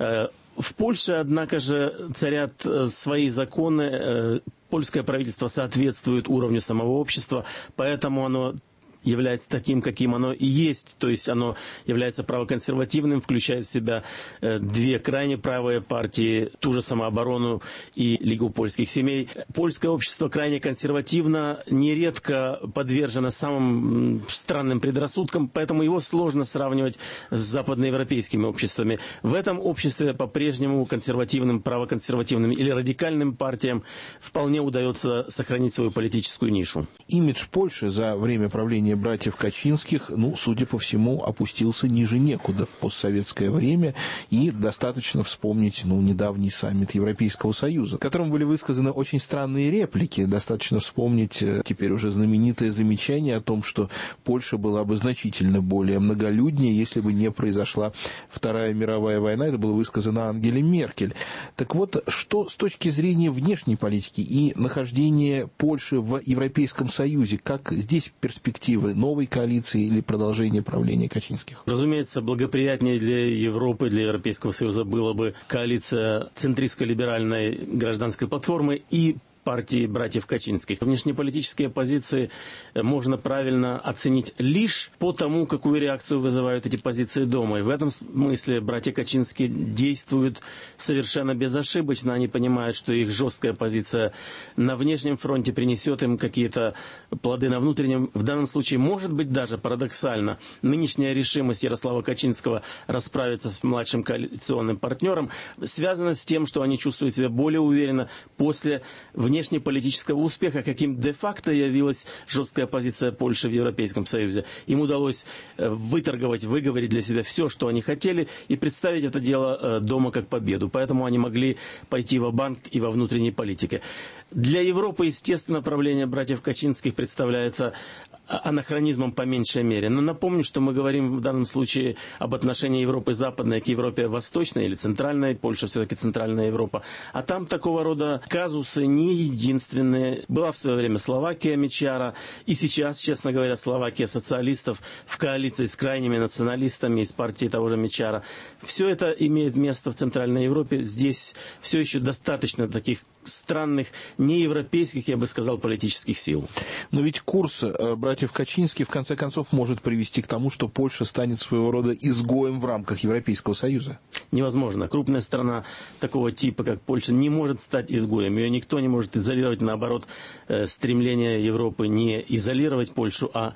Speaker 16: В Польше, однако же, царят свои законы. Польское правительство соответствует уровню самого общества, поэтому оно является таким, каким оно и есть, то есть оно является правоконсервативным, включает в себя э, две крайне правые партии, ту же самооборону и Лигу польских семей. Польское общество крайне консервативно, нередко подвержено самым странным предрассудкам, поэтому его сложно сравнивать с западноевропейскими обществами. В этом обществе по-прежнему консервативным, правоконсервативным или радикальным партиям вполне удается сохранить свою политическую нишу.
Speaker 1: Имидж Польши за время правления братьев Качинских, ну, судя по всему, опустился ниже некуда в постсоветское время, и достаточно вспомнить, ну, недавний саммит Европейского Союза, в котором были высказаны очень странные реплики. Достаточно вспомнить теперь уже знаменитое замечание о том, что Польша была бы значительно более многолюднее, если бы не произошла Вторая мировая война. Это было высказано Ангелой Меркель. Так вот, что с точки зрения внешней политики и нахождения Польши в Европейском Союзе, как здесь перспективы новой коалиции или продолжение правления Качинских?
Speaker 16: Разумеется, благоприятнее для Европы, для Европейского Союза было бы коалиция центристско-либеральной гражданской платформы и партии братьев Качинских. Внешнеполитические позиции можно правильно оценить лишь по тому, какую реакцию вызывают эти позиции дома. И в этом смысле братья Качинские действуют совершенно безошибочно. Они понимают, что их жесткая позиция на внешнем фронте принесет им какие-то плоды на внутреннем. В данном случае, может быть, даже парадоксально, нынешняя решимость Ярослава Качинского расправиться с младшим коалиционным партнером связана с тем, что они чувствуют себя более уверенно после внешнеполитического успеха, каким де-факто явилась жесткая позиция Польши в Европейском Союзе. Им удалось выторговать, выговорить для себя все, что они хотели, и представить это дело дома как победу. Поэтому они могли пойти ва-банк и во внутренней политике. Для Европы, естественно, правление братьев Качинских представляется анахронизмом по меньшей мере. Но напомню, что мы говорим в данном случае об отношении Европы Западной к Европе Восточной или Центральной. Польша все-таки Центральная Европа. А там такого рода казусы не единственные. Была в свое время Словакия Мечара. И сейчас, честно говоря, Словакия социалистов в коалиции с крайними националистами из партии того же Мечара. Все это имеет место в Центральной Европе. Здесь все еще достаточно таких странных, неевропейских, я бы сказал, политических сил.
Speaker 1: Но ведь курс братьев Качинских в конце концов может привести к тому, что Польша станет своего рода изгоем в рамках Европейского Союза.
Speaker 16: Невозможно. Крупная страна такого типа, как Польша, не может стать изгоем. Ее никто не может изолировать. Наоборот, стремление Европы не изолировать Польшу, а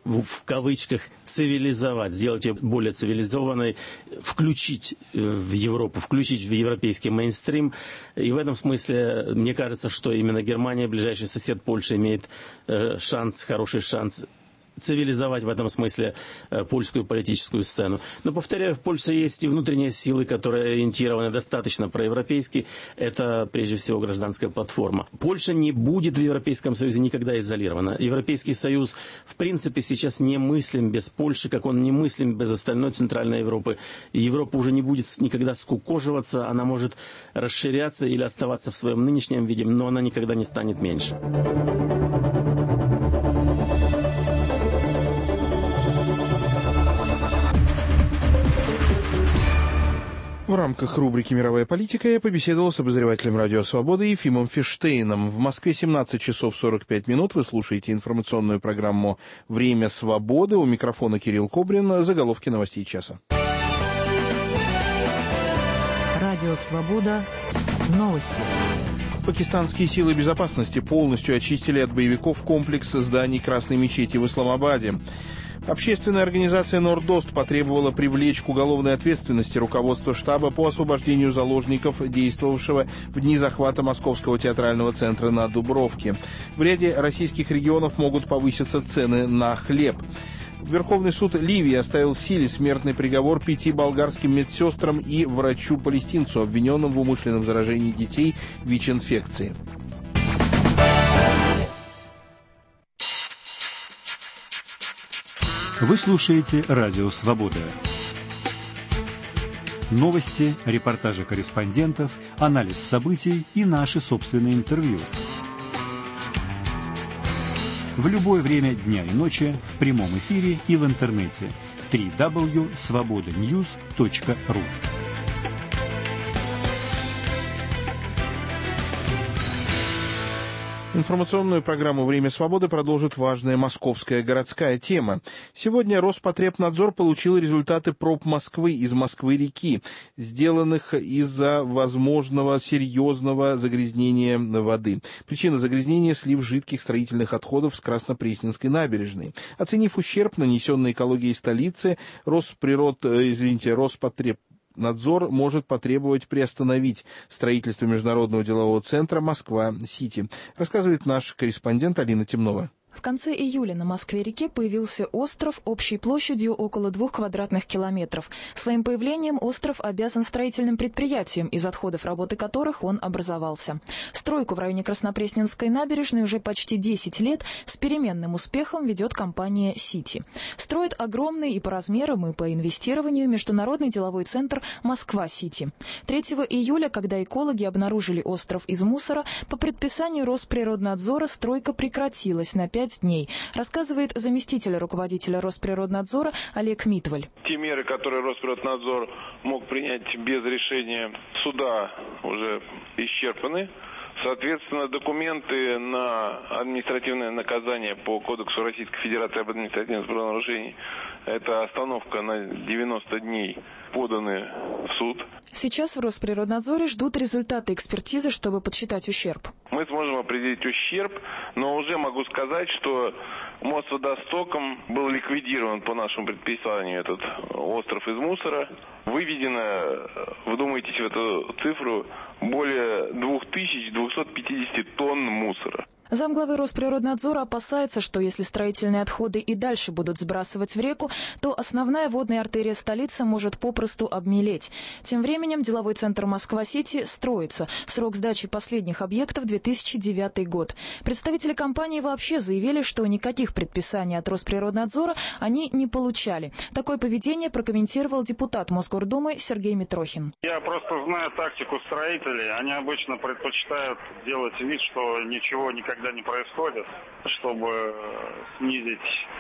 Speaker 16: в кавычках цивилизовать, сделать ее более цивилизованной, включить в Европу, включить в европейский мейнстрим. И в этом смысле, мне кажется, что именно Германия, ближайший сосед Польши, имеет шанс, хороший шанс цивилизовать в этом смысле польскую политическую сцену. Но, повторяю, в Польше есть и внутренние силы, которые ориентированы достаточно проевропейски. Это, прежде всего, гражданская платформа. Польша не будет в Европейском Союзе никогда изолирована. Европейский Союз, в принципе, сейчас не мыслим без Польши, как он не мыслим без остальной Центральной Европы. Европа уже не будет никогда скукоживаться, она может расширяться или оставаться в своем нынешнем виде, но она никогда не станет меньше.
Speaker 1: В рамках рубрики «Мировая политика» я побеседовал с обозревателем «Радио Свобода» Ефимом Фиштейном. В Москве семнадцать часов сорок пять минут. Вы слушаете информационную программу «Время свободы». У микрофона Кирилл Кобрин. Заголовки новостей часа.
Speaker 5: Радио Свобода. Новости.
Speaker 1: Пакистанские силы безопасности полностью очистили от боевиков комплекс зданий Красной мечети в Исламабаде. Общественная организация «Нордост» потребовала привлечь к уголовной ответственности руководство штаба по освобождению заложников, действовавшего в дни захвата Московского театрального центра на Дубровке. В ряде российских регионов могут повыситься цены на хлеб. Верховный суд Ливии оставил в силе смертный приговор пяти болгарским медсестрам и врачу-палестинцу, обвиненным в умышленном заражении детей ВИЧ-инфекцией.
Speaker 17: Вы слушаете «Радио Свобода». Новости, репортажи корреспондентов, анализ событий и наши собственные интервью. В любое время дня и ночи, в прямом эфире и в интернете. дабл ю дабл ю дабл ю точка свобода ньюс точка ру.
Speaker 1: Информационную программу «Время свободы» продолжит важная московская городская тема. Сегодня Роспотребнадзор получил результаты проб Москвы из Москвы-реки, сделанных из-за возможного серьезного загрязнения воды. Причина загрязнения – слив жидких строительных отходов с Краснопресненской набережной. Оценив ущерб, нанесенный экологией столицы, Росприрод, извините, Роспотреб Надзор может потребовать приостановить строительство международного делового центра «Москва-Сити», рассказывает наш корреспондент Алина Темнова.
Speaker 18: В конце июля на Москве-реке появился остров общей площадью около двух квадратных километров. Своим появлением остров обязан строительным предприятиям, из отходов работы которых он образовался. Стройку в районе Краснопресненской набережной уже почти десять лет с переменным успехом ведет компания «Сити». Строит огромный и по размерам, и по инвестированию международный деловой центр «Москва-Сити». третьего июля, когда экологи обнаружили остров из мусора, по предписанию Росприроднадзора стройка прекратилась на пять дней, рассказывает заместитель руководителя Росприроднадзора Олег Митваль.
Speaker 19: Те меры, которые Росприроднадзор мог принять без решения суда, уже исчерпаны. Соответственно, документы на административное наказание по Кодексу Российской Федерации об административных правонарушениях, это остановка на девяносто дней, поданы в суд.
Speaker 18: Сейчас в Росприроднадзоре ждут результаты экспертизы, чтобы подсчитать ущерб.
Speaker 19: Мы сможем определить ущерб, но уже могу сказать, что Мосводостоком был ликвидирован по нашему предписанию этот остров из мусора. Выведено, вдумайтесь в эту цифру, более две тысячи двести пятьдесят тонн мусора.
Speaker 18: Замглавы Росприроднадзора опасается, что если строительные отходы и дальше будут сбрасывать в реку, то основная водная артерия столицы может попросту обмелеть. Тем временем деловой центр Москва-Сити строится. Срок сдачи последних объектов – две тысячи девятый год. Представители компании вообще заявили, что никаких предписаний от Росприроднадзора они не получали. Такое поведение прокомментировал депутат Мосгордумы Сергей Митрохин.
Speaker 20: Я просто знаю тактику строителей. Они обычно предпочитают делать вид, что ничего никогда не происходит, чтобы снизить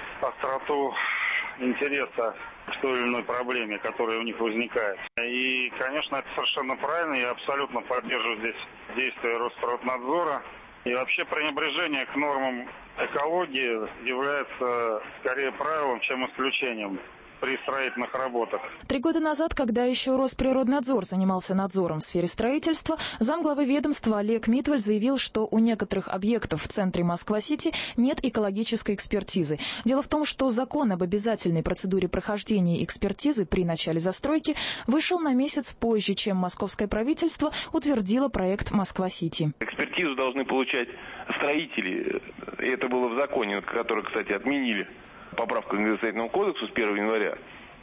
Speaker 20: остроту интереса к той или иной проблеме, которая у них возникает. И, конечно, это совершенно правильно. Я абсолютно поддерживаю здесь действия Росприроднадзора. И вообще пренебрежение к нормам экологии является скорее правилом, чем исключением при строительных работах.
Speaker 18: Три года назад, когда еще Росприроднадзор занимался надзором в сфере строительства, замглавы ведомства Олег Митваль заявил, что у некоторых объектов в центре Москва-Сити нет экологической экспертизы. Дело в том, что закон об обязательной процедуре прохождения экспертизы при начале застройки вышел на месяц позже, чем московское правительство утвердило проект Москва-Сити.
Speaker 19: Экспертизу должны получать строители, и это было в законе, который, кстати, отменили. Поправка к Градостроительному кодексу с первого января.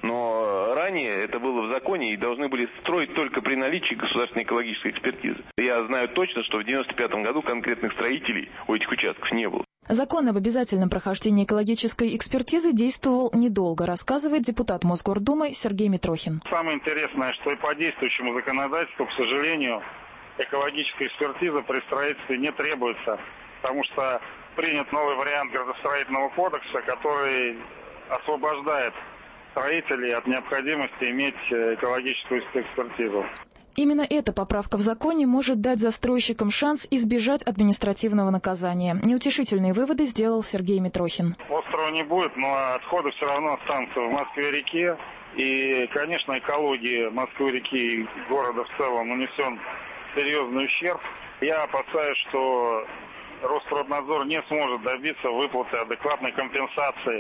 Speaker 19: Но ранее это было в законе и должны были строить только при наличии государственной экологической экспертизы. Я знаю точно, что в девяносто пятом году конкретных строителей у этих участков не было.
Speaker 18: Закон об обязательном прохождении экологической экспертизы действовал недолго, рассказывает депутат Мосгордумы Сергей Митрохин.
Speaker 20: Самое интересное, что и по действующему законодательству, к сожалению, экологическая экспертиза при строительстве не требуется, потому что принят новый вариант градостроительного кодекса, который освобождает строителей от необходимости иметь экологическую экспертизу.
Speaker 18: Именно эта поправка в законе может дать застройщикам шанс избежать административного наказания. Неутешительные выводы сделал Сергей Митрохин.
Speaker 20: Острова не будет, но отходы все равно останутся в Москве-реке. И, конечно, экологии Москвы-реки и города в целом нанесен серьезный ущерб. Я опасаюсь, что Росприроднадзор не сможет добиться выплаты адекватной компенсации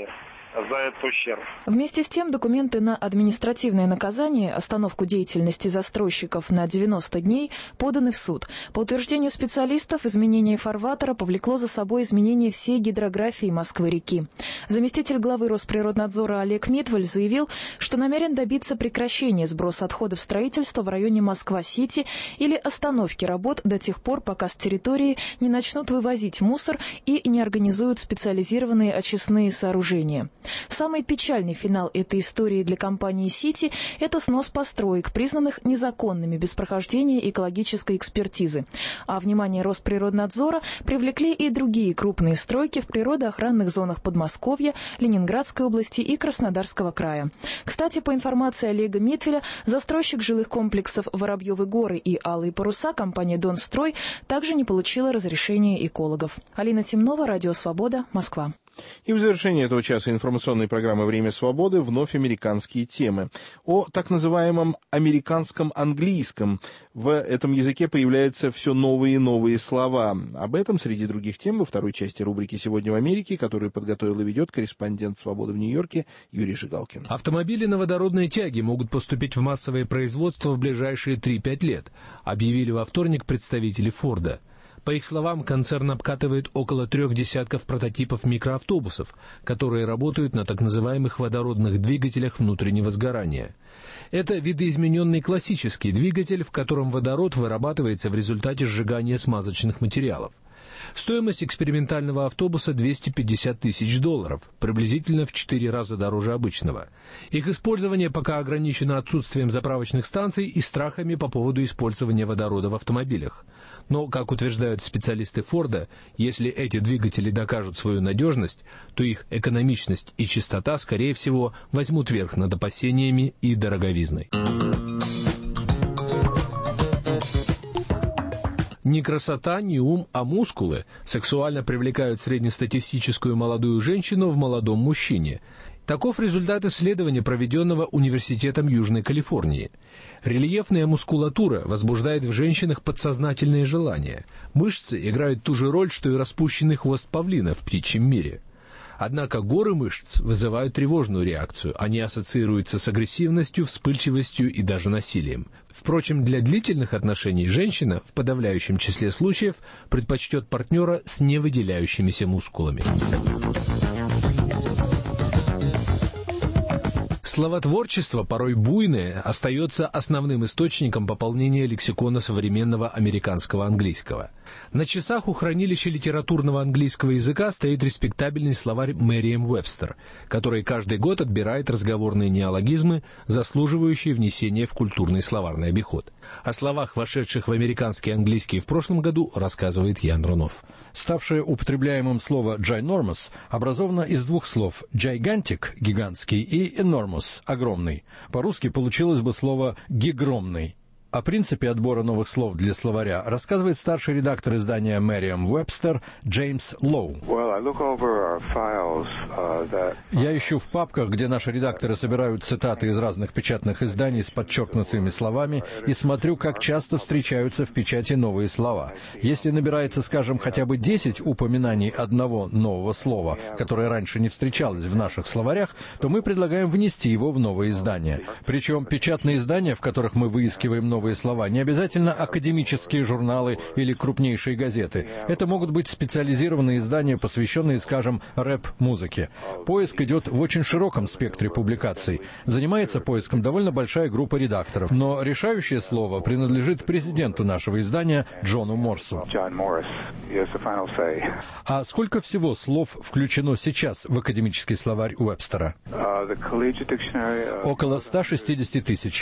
Speaker 20: за этот ущерб.
Speaker 18: Вместе с тем, документы на административное наказание, остановку деятельности застройщиков на девяносто дней, поданы в суд. По утверждению специалистов, изменение фарватера повлекло за собой изменение всей гидрографии Москвы-реки. Заместитель главы Росприроднадзора Олег Митваль заявил, что намерен добиться прекращения сброса отходов строительства в районе Москва-Сити или остановки работ до тех пор, пока с территории не начнут вывозить мусор и не организуют специализированные очистные сооружения. Самый печальный финал этой истории для компании «Сити» – это снос построек, признанных незаконными без прохождения экологической экспертизы. А внимание Росприроднадзора привлекли и другие крупные стройки в природоохранных зонах Подмосковья, Ленинградской области и Краснодарского края. Кстати, по информации Олега Митвеля, застройщик жилых комплексов Воробьевы горы и Алые паруса, компания «Донстрой», также не получила разрешения экологов. Алина Темнова, Радио Свобода, Москва.
Speaker 1: И в завершении этого часа информационной программы «Время свободы» вновь американские темы. О так называемом американском английском. В этом языке появляются все новые и новые слова. Об этом, среди других тем, во второй части рубрики «Сегодня в Америке», которую подготовил и ведет корреспондент «Свободы» в Нью-Йорке Юрий Жигалкин.
Speaker 10: Автомобили на водородной тяге могут поступить в массовое производство в ближайшие три-пять лет, объявили во вторник представители Форда. По их словам, концерн обкатывает около трех десятков прототипов микроавтобусов, которые работают на так называемых водородных двигателях внутреннего сгорания. Это видоизмененный классический двигатель, в котором водород вырабатывается в результате сжигания смазочных материалов. Стоимость экспериментального автобуса двести пятьдесят тысяч долларов, приблизительно в четыре раза дороже обычного. Их использование пока ограничено отсутствием заправочных станций и страхами по поводу использования водорода в автомобилях. Но, как утверждают специалисты Форда, если эти двигатели докажут свою надежность, то их экономичность и чистота, скорее всего, возьмут верх над опасениями и дороговизной. Не красота, не ум, а мускулы сексуально привлекают среднестатистическую молодую женщину в молодом мужчине. Таков результат исследования, проведенного Университетом Южной Калифорнии. Рельефная мускулатура возбуждает в женщинах подсознательные желания. Мышцы играют ту же роль, что и распущенный хвост павлина в птичьем мире. Однако горы мышц вызывают тревожную реакцию. Они ассоциируются с агрессивностью, вспыльчивостью и даже насилием. Впрочем, для длительных отношений женщина в подавляющем числе случаев предпочтет партнера с невыделяющимися мускулами. Словотворчество, порой буйное, остается основным источником пополнения лексикона современного американского английского. На часах у хранилища литературного английского языка стоит респектабельный словарь Merriam-Webster, который каждый год отбирает разговорные неологизмы, заслуживающие внесения в культурный словарный обиход. О словах, вошедших в американский английский в прошлом году, рассказывает Ян Рунов.
Speaker 21: Ставшее употребляемым слово «ginormous» образовано из двух слов «gigantic» — гигантский и «enormous» — огромный. По-русски получилось бы слово «гигромный». О принципе отбора новых слов для словаря рассказывает старший редактор издания Merriam-Webster Джеймс Лоу. Я ищу в папках, где наши редакторы собирают цитаты из разных печатных изданий с подчеркнутыми словами, и смотрю, как часто встречаются в печати новые слова. Если набирается, скажем, хотя бы десять упоминаний одного нового слова, которое раньше не встречалось в наших словарях, то мы предлагаем внести его в новое издание. Причем печатные издания, в которых мы выискиваем новые новые слова, не обязательно академические журналы или крупнейшие газеты. Это могут быть специализированные издания, посвященные, скажем, рэп-музыке. Поиск идет в очень широком спектре публикаций. Занимается поиском довольно большая группа редакторов. Но решающее слово принадлежит президенту нашего издания Джону Морсу. А сколько всего слов включено сейчас в академический словарь Уэбстера? Около ста шестидесяти тысяч.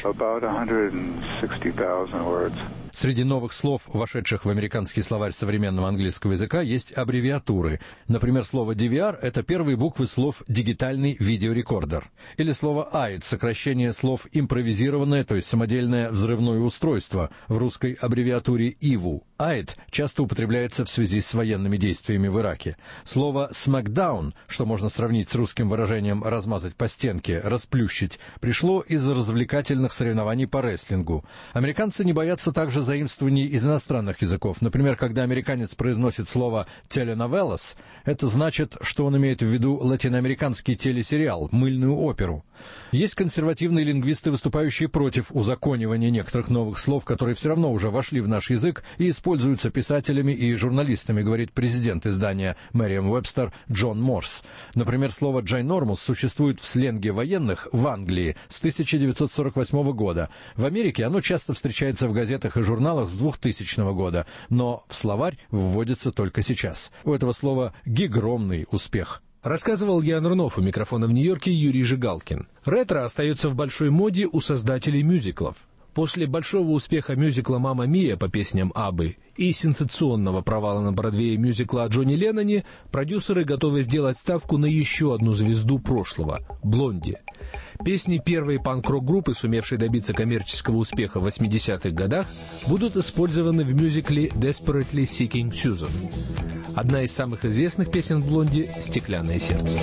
Speaker 21: Среди новых слов, вошедших в американский словарь современного английского языка, есть аббревиатуры. Например, слово ди ви ар – это первые буквы слов «дигитальный видеорекордер». Или слово эй ай ди – сокращение слов «импровизированное», то есть самодельное взрывное устройство, в русской аббревиатуре ай ви ю. «Айд» часто употребляется в связи с военными действиями в Ираке. Слово «смэкдаун», что можно сравнить с русским выражением «размазать по стенке», «расплющить», пришло из развлекательных соревнований по рестлингу. Американцы не боятся также заимствований из иностранных языков. Например, когда американец произносит слово «телenovelas», это значит, что он имеет в виду латиноамериканский телесериал, мыльную оперу. Есть консервативные лингвисты, выступающие против узаконивания некоторых новых слов, которые все равно уже вошли в наш язык и используются писателями и журналистами, говорит президент издания Merriam-Webster Джон Морс. Например, слово «ginormous» существует в сленге военных в Англии с тысяча девятьсот сорок восьмого года. В Америке оно часто встречается в газетах и журналах с двухтысячного года, но в словарь вводится только сейчас. У этого слова гигромный успех.
Speaker 10: Рассказывал Ян Рунов, у микрофона в Нью-Йорке Юрий Жигалкин. Ретро остается в большой моде у создателей мюзиклов. После большого успеха мюзикла «Мамма Мия» по песням Аббы и сенсационного провала на Бродвее мюзикла о Джонни Ленноне, продюсеры готовы сделать ставку на еще одну звезду прошлого – Блонди. Песни первой панк-рок-группы, сумевшей добиться коммерческого успеха в восьмидесятых годах, будут использованы в мюзикле «Desperately Seeking Susan». Одна из самых известных песен Блонди – «Стеклянное сердце».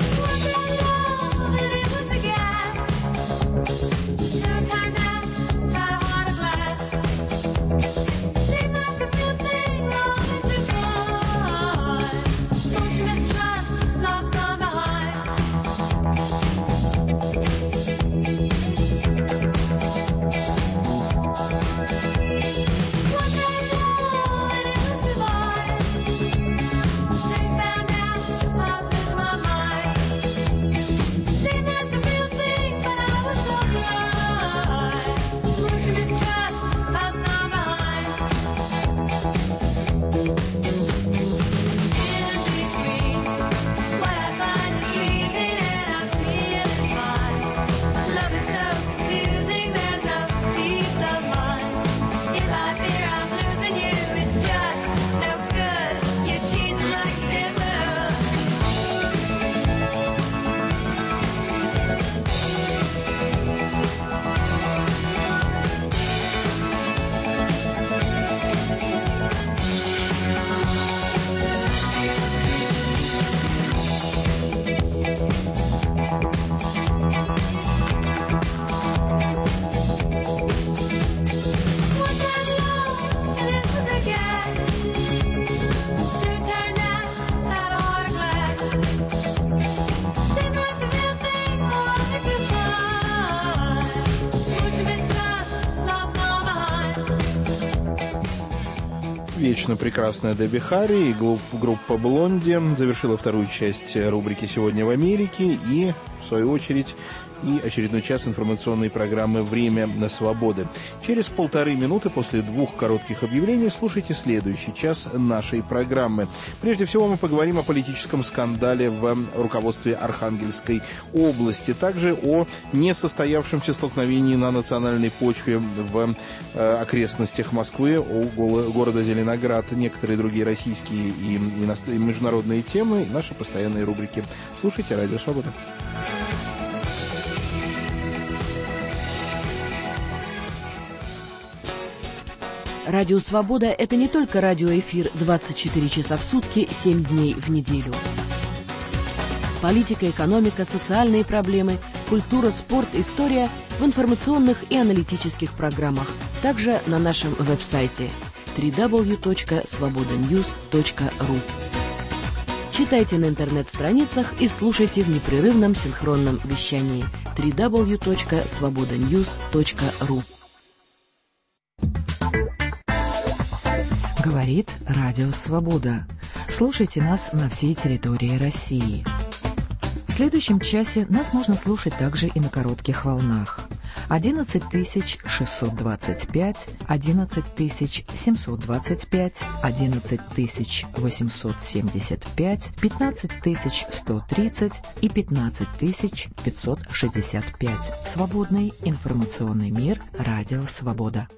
Speaker 1: Вечно прекрасная Дебби Харри и группа Блонди завершила вторую часть рубрики «Сегодня в Америке» и, в свою очередь, и очередной час информационной программы «Время на свободы». Через полторы минуты после двух коротких объявлений слушайте следующий час нашей программы. Прежде всего мы поговорим о политическом скандале в руководстве Архангельской области, также о несостоявшемся столкновении на национальной почве в э, окрестностях Москвы, о города Зеленоград, некоторые другие российские и, и, и международные темы, и наши постоянные рубрики. Слушайте «Радио Свобода».
Speaker 3: Радио «Свобода» — это не только радиоэфир двадцать четыре часа в сутки, семь дней в неделю. Политика, экономика, социальные проблемы, культура, спорт, история в информационных и аналитических программах. Также на нашем веб-сайте дабл ю дабл ю дабл ю точка свобода ньюс точка ру. Читайте на интернет-страницах и слушайте в непрерывном синхронном вещании дабл ю дабл ю дабл ю точка свобода ньюс точка ру.
Speaker 5: Говорит Радио Свобода. Слушайте нас на всей территории России. В следующем часе нас можно слушать также и на коротких волнах. одиннадцать тысяч шестьсот двадцать пять, одиннадцать тысяч семьсот двадцать пять, одиннадцать тысяч восемьсот семьдесят пять, пятнадцать тысяч сто тридцать и пятнадцать тысяч пятьсот шестьдесят пять. Свободный информационный мир. Радио Свобода.